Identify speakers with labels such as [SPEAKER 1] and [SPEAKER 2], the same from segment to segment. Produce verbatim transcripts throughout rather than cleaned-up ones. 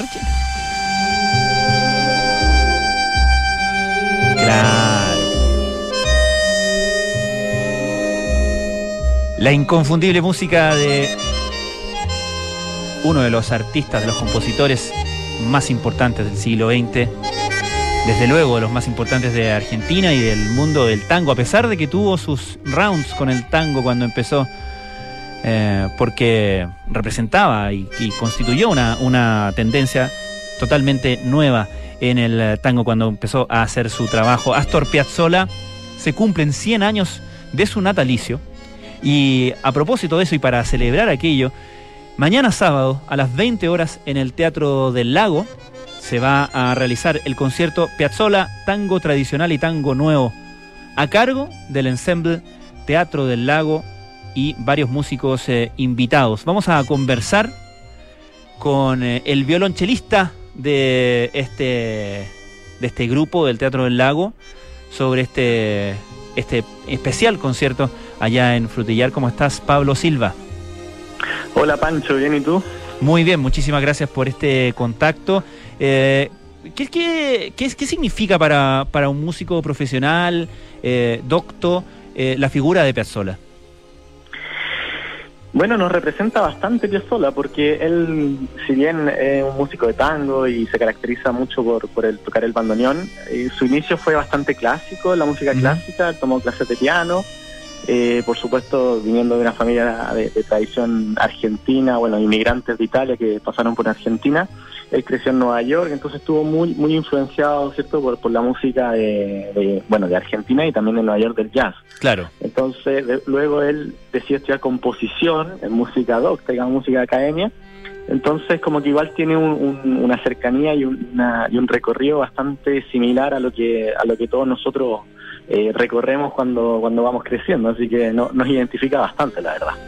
[SPEAKER 1] Escuchen. Claro. La inconfundible música de uno de los artistas, de los compositores más importantes del siglo veinte, desde luego de los más importantes de Argentina y del mundo del tango, a pesar de que tuvo sus rounds con el tango cuando empezó, eh, porque representaba y, y constituyó una, una tendencia totalmente nueva en el tango cuando empezó a hacer su trabajo. Astor Piazzolla, se cumplen cien años de su natalicio, y a propósito de eso y para celebrar aquello, mañana sábado a las veinte horas en el Teatro del Lago se va a realizar el concierto Piazzolla Tango Tradicional y Tango Nuevo, a cargo del ensemble Teatro del Lago y varios músicos eh, invitados. Vamos a conversar con eh, el violonchelista de este, de este grupo del Teatro del Lago sobre este, este especial concierto allá en Frutillar. ¿Cómo estás, Pablo Silva?
[SPEAKER 2] Hola, Pancho, ¿bien y tú?
[SPEAKER 1] Muy bien, muchísimas gracias por este contacto. Eh, ¿qué, qué, qué, ¿Qué significa para, para un músico profesional, eh, docto, eh, la figura de Piazzolla?
[SPEAKER 2] Bueno, nos representa bastante Piazzolla porque él, si bien es un músico de tango y se caracteriza mucho por, por el tocar el bandoneón, eh, su inicio fue bastante clásico, la música mm. clásica, tomó clases de piano. Eh, por supuesto, viniendo de una familia de, de tradición argentina, bueno, inmigrantes de Italia que pasaron por Argentina, él creció en Nueva York, entonces estuvo muy muy influenciado, ¿cierto?, por, por la música de, de, bueno, de Argentina y también en Nueva York del jazz.
[SPEAKER 1] Claro.
[SPEAKER 2] Entonces, de, luego él decidió estudiar composición en música docta, digamos, música de academia. Entonces, como que igual tiene un, un, una cercanía y, una, y un recorrido bastante similar a lo que a lo que todos nosotros eh, recorremos cuando cuando vamos creciendo, así que no, nos identifica bastante, la verdad.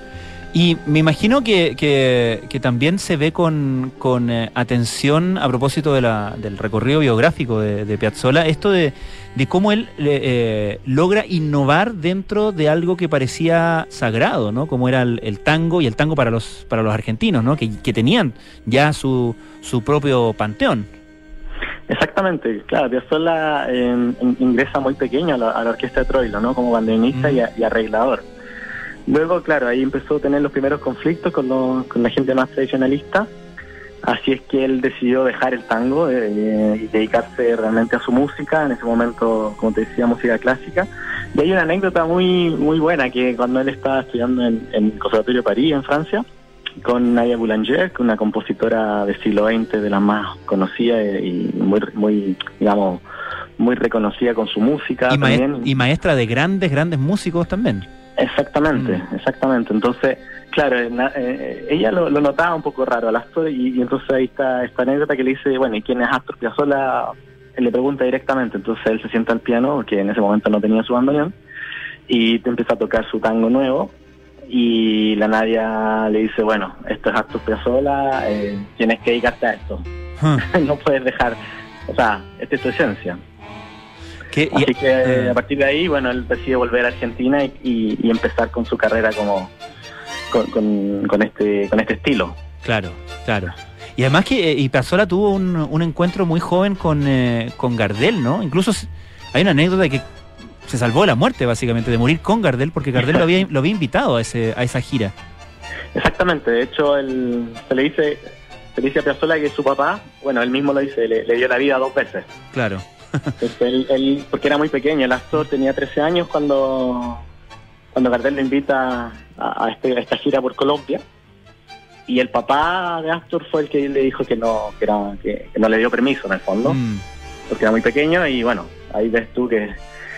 [SPEAKER 1] Y me imagino que, que, que también se ve con, con eh, atención a propósito de la, del recorrido biográfico de, de Piazzolla, esto de, de cómo él eh, logra innovar dentro de algo que parecía sagrado, ¿no? Como era el, el tango, y el tango para los para los argentinos, ¿no? Que, que tenían ya su, su propio panteón.
[SPEAKER 2] Exactamente, claro, Piazzolla eh, ingresa muy pequeño a la, a la orquesta de Troilo, ¿no? Como bandoneonista mm. y, y arreglador. Luego, claro, ahí empezó a tener los primeros conflictos con, los, con la gente más tradicionalista, así es que él decidió dejar el tango eh, y dedicarse realmente a su música, en ese momento, como te decía, música clásica. Y hay una anécdota muy muy buena, que cuando él estaba estudiando en, en el Conservatorio de París, en Francia, con Nadia Boulanger, una compositora del siglo veinte, de las más conocidas y muy, muy digamos, muy reconocida con su música.
[SPEAKER 1] Y,
[SPEAKER 2] también.
[SPEAKER 1] Maestra, y maestra de grandes, grandes músicos también.
[SPEAKER 2] Exactamente, mm. exactamente. Entonces, claro, eh, ella lo, lo notaba un poco raro al Astor, y, y entonces ahí está esta anécdota que le dice, bueno, ¿y quién es Astor Piazzolla? Él le pregunta directamente, entonces él se sienta al piano, que en ese momento no tenía su bandoneón, y te empieza a tocar su tango nuevo, y la Nadia le dice, bueno, esto es Astor Piazzolla, eh, tienes que dedicarte a esto. Hmm. No puedes dejar, o sea, esta es tu esencia. ¿Qué? Así que eh, a partir de ahí, bueno, él decide volver a Argentina y, y, y empezar con su carrera como con, con, con este con este estilo.
[SPEAKER 1] Claro, claro. Y además que y Piazzolla tuvo un, un encuentro muy joven con, eh, con Gardel, ¿no? Incluso hay una anécdota de que se salvó de la muerte, básicamente, de morir con Gardel, porque Gardel lo había, lo había invitado a ese a esa gira.
[SPEAKER 2] Exactamente, de hecho, él, se le dice se le dice a Piazzolla que su papá, bueno, él mismo lo dice, le, le dio la vida dos veces.
[SPEAKER 1] Claro.
[SPEAKER 2] Entonces, él, él, porque era muy pequeño, el Astor tenía trece años cuando cuando Gardel lo invita a, a, este, a esta gira por Colombia, y el papá de Astor fue el que le dijo que no que, era, que, que no le dio permiso, en el fondo, mm. porque era muy pequeño, y bueno, ahí ves tú que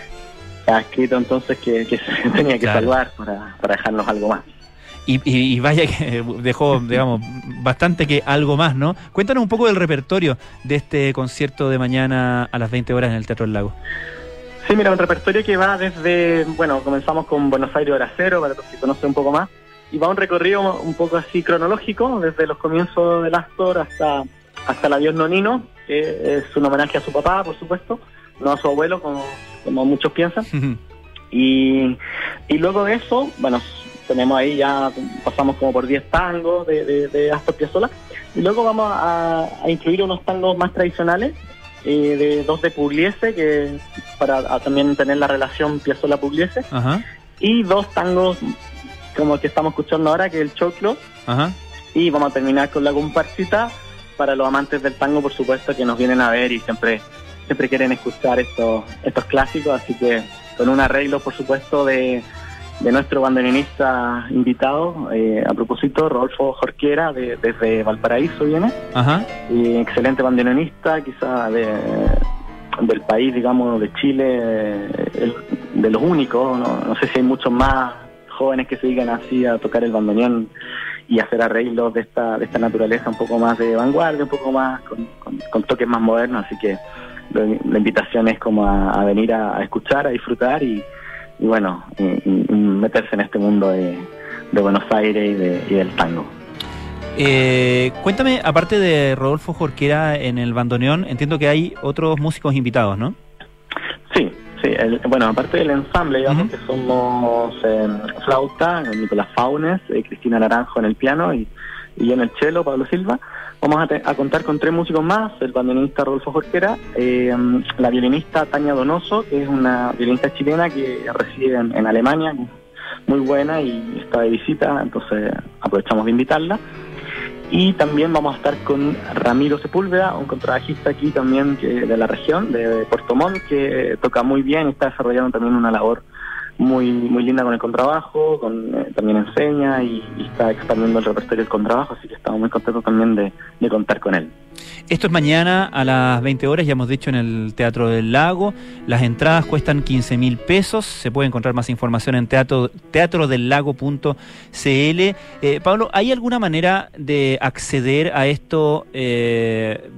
[SPEAKER 2] ha escrito entonces que, que se tenía que claro. salvar para, para dejarnos algo más.
[SPEAKER 1] Y, y, y vaya que dejó, digamos, bastante que algo más, ¿no? Cuéntanos un poco del repertorio de este concierto de mañana a las veinte horas en el Teatro del Lago.
[SPEAKER 2] Sí, mira, un repertorio que va desde, bueno, comenzamos con Buenos Aires Hora Cero, para los que conocen un poco más, y va un recorrido un poco así cronológico, desde los comienzos del Astor hasta, hasta el Adiós Nonino, que es un homenaje a su papá, por supuesto, no a su abuelo, como, como muchos piensan. Y, y luego de eso, bueno, tenemos ahí ya, pasamos como por diez tangos de, de, de Astor Piazzolla, y luego vamos a, a incluir unos tangos más tradicionales, eh, de dos de Pugliese, que para a, también tener la relación Piazzolla-Pugliese,
[SPEAKER 1] Ajá.
[SPEAKER 2] y dos tangos como el que estamos escuchando ahora, que es el Choclo.
[SPEAKER 1] Ajá.
[SPEAKER 2] Y vamos a terminar con la comparsita para los amantes del tango, por supuesto, que nos vienen a ver y siempre siempre quieren escuchar estos estos clásicos, así que con un arreglo, por supuesto, de, de nuestro bandoneonista invitado, eh, a propósito, Rodolfo Jorquera, de, desde Valparaíso viene.
[SPEAKER 1] Ajá.
[SPEAKER 2] Y excelente bandoneonista, quizá de, del país, digamos, de Chile, el, de los únicos, no, no sé si hay muchos más jóvenes que se dedican así a tocar el bandoneón y hacer arreglos de esta de esta naturaleza, un poco más de vanguardia, un poco más con, con, con toques más modernos, así que la, la invitación es como a, a venir a, a escuchar, a disfrutar y, y bueno, y, y meterse en este mundo de, de Buenos Aires y, de, y del tango.
[SPEAKER 1] Eh, cuéntame, aparte de Rodolfo Jorquera en el bandoneón, entiendo que hay otros músicos invitados, ¿no?
[SPEAKER 2] Sí. Sí, el, bueno, aparte del ensamble, digamos, uh-huh. que somos eh, flauta, Nicolás Faunes, eh, Cristina Naranjo en el piano y, y yo en el cello, Pablo Silva. Vamos a, te, a contar con tres músicos más, el bandoneonista Rodolfo Jorquera, eh, la violinista Tania Donoso, que es una violinista chilena que reside en, en Alemania, muy buena y está de visita, entonces aprovechamos de invitarla. Y también vamos a estar con Ramiro Sepúlveda, un contrabajista aquí también que de la región, de Puerto Montt, que toca muy bien y está desarrollando también una labor muy muy linda con el contrabajo, con, eh, también enseña y, y está expandiendo el repertorio del contrabajo, así que estamos muy contentos también de, de contar con él.
[SPEAKER 1] Esto es mañana a las veinte horas, ya hemos dicho, en el Teatro del Lago. Las entradas cuestan quince mil pesos. Se puede encontrar más información en teatro, teatro del lago punto c l. Eh, Pablo, ¿hay alguna manera de acceder a esto eh,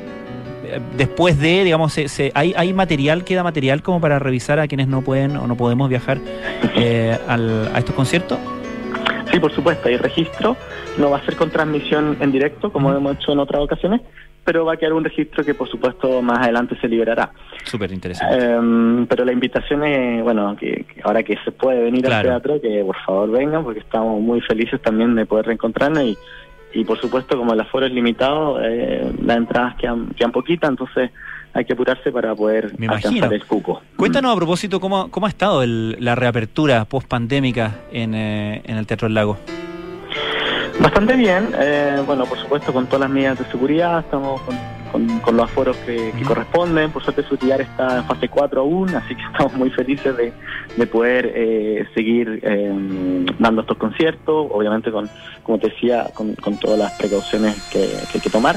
[SPEAKER 1] después de, digamos, se, se, hay, hay material, queda material como para revisar a quienes no pueden o no podemos viajar eh, al, a estos conciertos?
[SPEAKER 2] Sí, por supuesto, hay registro. No va a ser con transmisión en directo, como uh-huh. hemos hecho en otras ocasiones, pero va a quedar un registro que, por supuesto, más adelante se liberará.
[SPEAKER 1] Súper interesante.
[SPEAKER 2] Eh, pero la invitación es, bueno, que, que ahora que se puede venir
[SPEAKER 1] claro.
[SPEAKER 2] al teatro, que por favor vengan, porque estamos muy felices también de poder reencontrarnos y, y por supuesto, como el aforo es limitado, eh, las entradas quedan, quedan poquitas, entonces hay que apurarse para poder
[SPEAKER 1] Me
[SPEAKER 2] alcanzar
[SPEAKER 1] imagino.
[SPEAKER 2] el cupo.
[SPEAKER 1] Cuéntanos a propósito cómo, cómo ha estado el, la reapertura post-pandémica en, eh, en el Teatro del Lago.
[SPEAKER 2] Bastante bien, eh, bueno, por supuesto con todas las medidas de seguridad, estamos con, con, con los aforos que, que corresponden. Por suerte Frutillar está en fase cuatro aún, así que estamos muy felices de, de poder eh, seguir eh, dando estos conciertos, obviamente con, como te decía, con, con todas las precauciones que, que hay que tomar.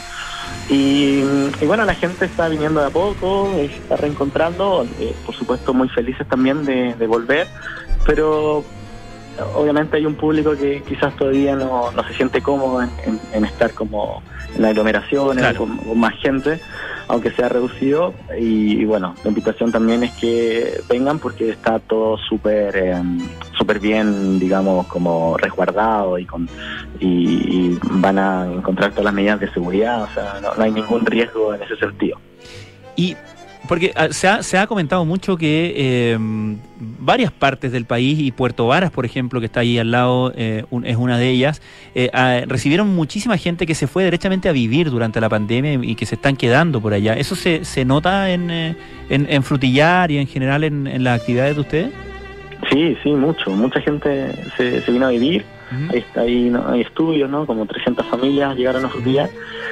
[SPEAKER 2] Y, y bueno, la gente está viniendo de a poco, se está reencontrando, eh, por supuesto muy felices también de, de volver, pero obviamente hay un público que quizás todavía no, no se siente cómodo en, en, en estar como en la aglomeración, claro. con, con más gente, aunque sea reducido. Y, y bueno, la invitación también es que vengan porque está todo súper eh, súper bien, digamos, como resguardado y, con, y, y van a encontrar todas las medidas de seguridad, o sea, no, no hay ningún riesgo en ese sentido.
[SPEAKER 1] Y porque se ha, se ha comentado mucho que eh, varias partes del país, y Puerto Varas, por ejemplo, que está ahí al lado, eh, un, es una de ellas, eh, a, recibieron muchísima gente que se fue derechamente a vivir durante la pandemia y que se están quedando por allá. ¿Eso se, se nota en, en, en Frutillar y en general en, en las actividades de ustedes?
[SPEAKER 2] Sí, sí, mucho. Mucha gente se, se vino a vivir. Uh-huh. Ahí, está, ahí ¿no? Hay estudios, ¿no? Como trescientas familias llegaron a Frutillar.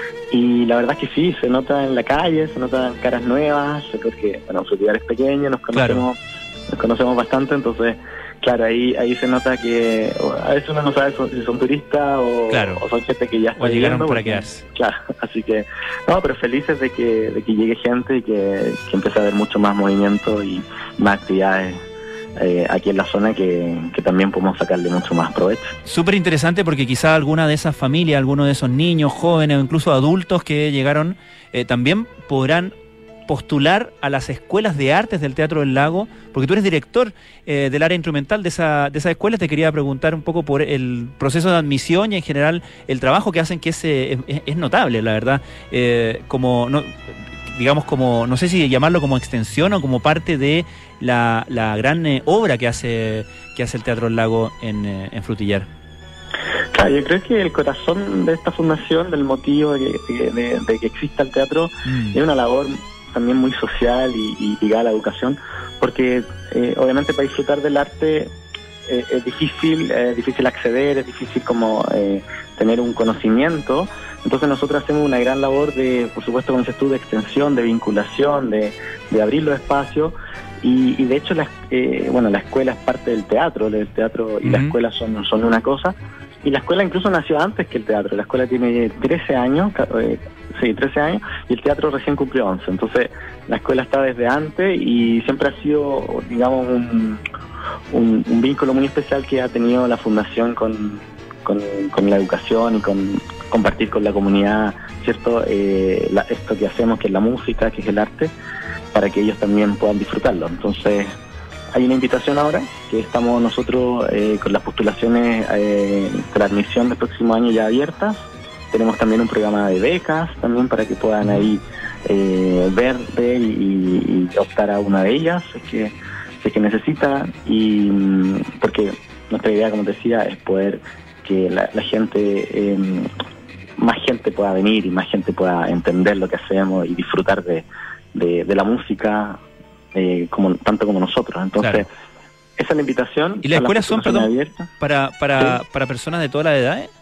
[SPEAKER 2] Y la verdad es que sí, se nota en la calle, se notan caras nuevas, porque bueno, Frutillar es pequeño, nos conocemos, claro. nos conocemos bastante, entonces, claro, ahí ahí se nota que a veces uno no sabe si son turistas o,
[SPEAKER 1] claro.
[SPEAKER 2] o son gente que ya está
[SPEAKER 1] o llegaron
[SPEAKER 2] llegando,
[SPEAKER 1] para
[SPEAKER 2] porque,
[SPEAKER 1] quedarse.
[SPEAKER 2] Claro, así que, no, pero felices de que de que llegue gente y que, que empiece a haber mucho más movimiento y más actividades Eh, aquí en la zona que, que también podemos sacarle mucho más provecho.
[SPEAKER 1] Súper interesante porque quizá alguna de esas familias, alguno de esos niños, jóvenes o incluso adultos que llegaron eh, también podrán postular a las escuelas de artes del Teatro del Lago, porque tú eres director eh, del área instrumental de esa de esa escuela. Te quería preguntar un poco por el proceso de admisión y en general el trabajo que hacen, que es, es, es notable, la verdad. Eh, como no, digamos, como, no sé si llamarlo como extensión o como parte de la, la gran eh, obra que hace que hace el Teatro del Lago en, eh, en Frutillar.
[SPEAKER 2] Claro, yo creo que el corazón de esta fundación, del motivo de, de, de, de que exista el teatro, mm. es una labor también muy social y, y ligada a la educación, porque eh, obviamente para disfrutar del arte eh, es difícil, es difícil acceder, es difícil como eh, tener un conocimiento. Entonces nosotros hacemos una gran labor de, por supuesto, como dices tú, de extensión, de vinculación, de, de abrir los espacios. Y, y de hecho, la, eh, bueno, la escuela es parte del teatro, el teatro y uh-huh. la escuela son, son una cosa. Y la escuela incluso nació antes que el teatro. La escuela tiene trece años, eh, sí, trece años, y el teatro recién cumplió once. Entonces, la escuela está desde antes y siempre ha sido, digamos, un, un, un vínculo muy especial que ha tenido la fundación con, con, con la educación y con compartir con la comunidad, ¿cierto? Eh, la, esto que hacemos, que es la música, que es el arte, para que ellos también puedan disfrutarlo. Entonces, hay una invitación ahora, que estamos nosotros eh, con las postulaciones eh, de la admisión del próximo año ya abiertas. Tenemos también un programa de becas también para que puedan ahí eh, ver, ver y, y optar a una de ellas, si es que, si es que necesita. Y porque nuestra idea, como te decía, es poder que la, la gente, eh, más gente pueda venir y más gente pueda entender lo que hacemos y disfrutar de, de, de la música, Eh, como tanto como nosotros. Entonces, claro. esa es la invitación.
[SPEAKER 1] ¿Y las escuelas son, perdón, para para
[SPEAKER 2] ¿Sí?
[SPEAKER 1] para personas de todas las edades?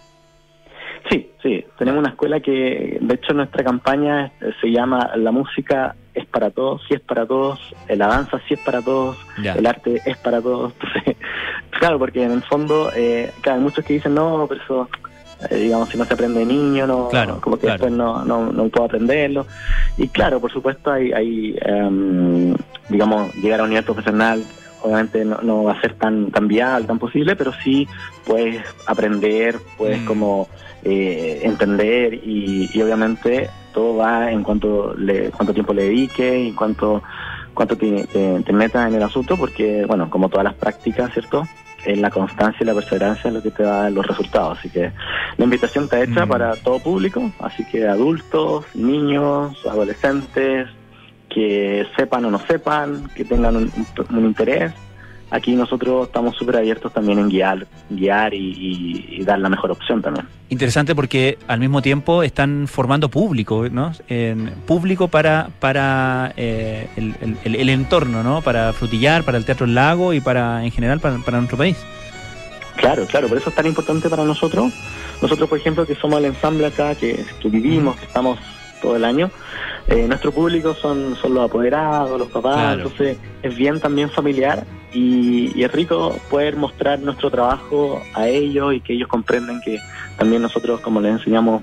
[SPEAKER 2] Sí, sí. Tenemos una escuela que, de hecho, nuestra campaña se llama La música es para todos, sí es para todos, la danza sí es para todos, ya. El arte es para todos. Entonces, claro, porque en el fondo, eh, claro, hay muchos que dicen, no, pero eso... Eh, digamos, si no se aprende de niño, no,
[SPEAKER 1] claro,
[SPEAKER 2] como que
[SPEAKER 1] claro.
[SPEAKER 2] después no, no, no puedo aprenderlo. Y claro, por supuesto, hay, hay um, digamos, llegar a un nivel profesional, obviamente no, no va a ser tan, tan viable, tan posible, pero sí puedes aprender, puedes mm. como eh, entender y, y obviamente todo va en cuanto le, cuánto tiempo le dediques y cuánto, cuánto te, te, te metas en el asunto, porque, bueno, como todas las prácticas, ¿cierto?, es la constancia y la perseverancia lo que te da los resultados. Así que la invitación está hecha mm. para todo público, así que adultos, niños, adolescentes, que sepan o no sepan, que tengan un, un interés. Aquí nosotros estamos súper abiertos también en guiar, guiar y, y, y dar la mejor opción también.
[SPEAKER 1] Interesante, porque al mismo tiempo están formando público, ¿no? En público para para eh, el, el, el entorno, ¿no? Para Frutillar, para el Teatro del Lago y para en general para, para nuestro país.
[SPEAKER 2] Claro, claro, por eso es tan importante para nosotros. Nosotros, por ejemplo, que somos el ensamble acá, que, que vivimos, que estamos todo el año, eh, nuestro público son, son los apoderados, los papás, claro. Entonces es bien también familiar y, y es rico poder mostrar nuestro trabajo a ellos y que ellos comprenden que también nosotros, como les enseñamos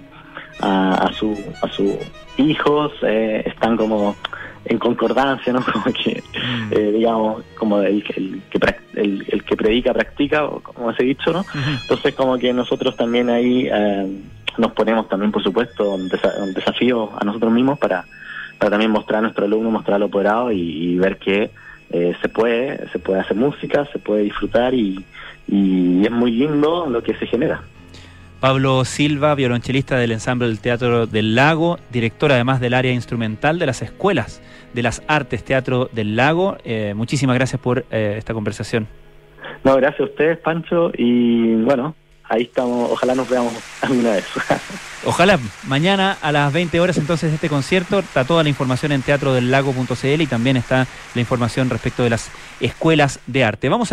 [SPEAKER 2] a, a su a sus hijos, eh, están como en concordancia, ¿no? Como que, eh, digamos, como el, el, que, el, el que predica, practica, o como ese dicho, ¿no? Uh-huh. Entonces, como que nosotros también ahí eh, nos ponemos también, por supuesto, un, desa- un desafío a nosotros mismos para, para también mostrar a nuestro alumno, mostrar al operado y, y ver que eh, se puede, se puede hacer música, se puede disfrutar y, y es muy lindo lo que se genera.
[SPEAKER 1] Pablo Silva, violonchelista del ensamble del Teatro del Lago, director además del área instrumental de las Escuelas de las Artes Teatro del Lago. Eh, muchísimas gracias por eh, esta conversación.
[SPEAKER 2] No, gracias a ustedes, Pancho, y bueno, ahí estamos, ojalá nos veamos alguna vez.
[SPEAKER 1] Ojalá. Mañana a las veinte horas entonces de este concierto, está toda la información en teatro del lago punto c l y también está la información respecto de las escuelas de arte. Vamos a